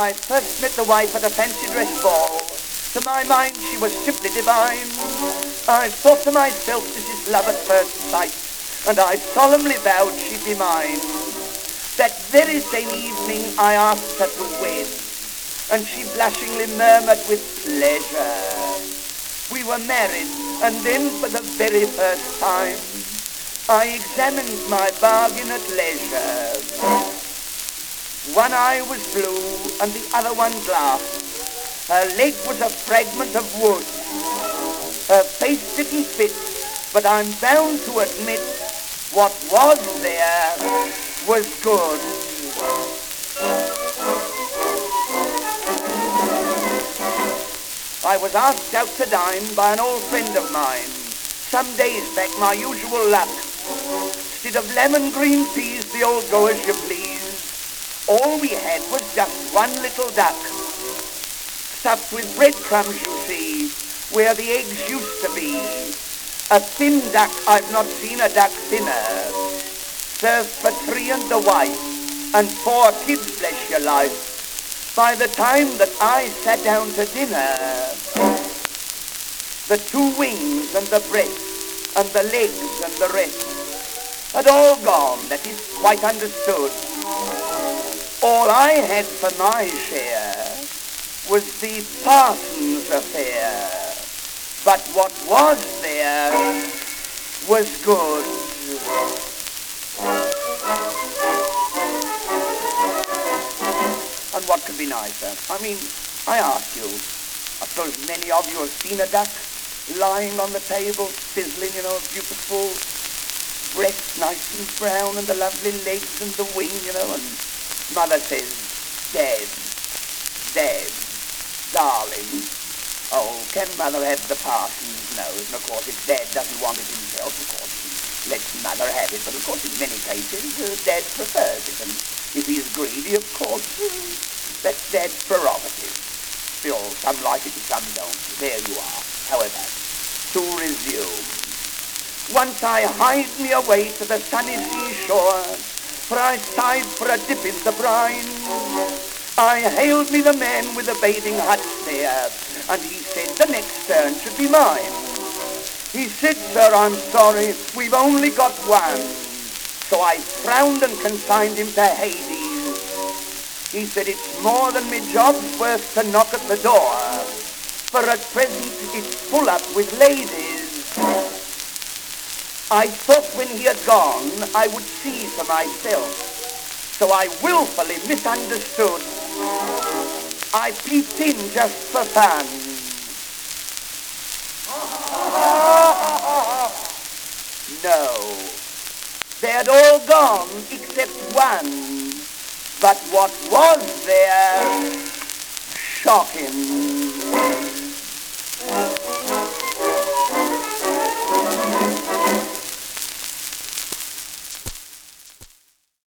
I first met the wife at a fancy dress ball, to my mind she was simply divine. I thought to myself, this is love at first sight, and I solemnly vowed she'd be mine. That very same evening I asked her to wed, and she blushingly murmured with pleasure. We were married, and then for the very first time I examined my bargain at leisure. One eye was blue and the other one glass. Her leg was a fragment of wood. Her face didn't fit, but I'm bound to admit what was there was good. I was asked out to dine by an old friend of mine. Some days back, my usual luck. Instead of lemon green peas, the old go as you please. All we had was just one little duck, stuffed with breadcrumbs, you see, where the eggs used to be. A thin duck, I've not seen a duck thinner. Served for 3 and the wife, and 4 kids, bless your life. By the time that I sat down to dinner, the 2 wings and the breast and the legs and the rest had all gone, that is quite understood. All I had for my share was the parson's affair, but what was there was good. And what could be nicer? I mean, I ask you, I suppose many of you have seen a duck lying on the table, sizzling, you know, beautiful breast, nice and brown, and the lovely legs and the wing, you know, and mother says, Dad, darling. Oh, can mother have the parson's nose? And of course, if Dad doesn't want it himself, of course, he lets mother have it. But of course, in many cases, Dad prefers it. And if he's greedy, of course, that's Dad's prerogative. Still, some like it and some don't. There you are. However, to resume. Once I hied me away to the sunny seashore, for I sighed for a dip in the brine. I hailed me the man with the bathing hut there, and he said the next turn should be mine. He said, sir, I'm sorry, we've only got one. So I frowned and consigned him to Hades. He said, it's more than me job's worth to knock at the door, for at present it's full up with ladies. I thought when he had gone I would see for myself, so I willfully misunderstood. I peeped in just for fun. No, they had all gone except one, but what was there? Shocking.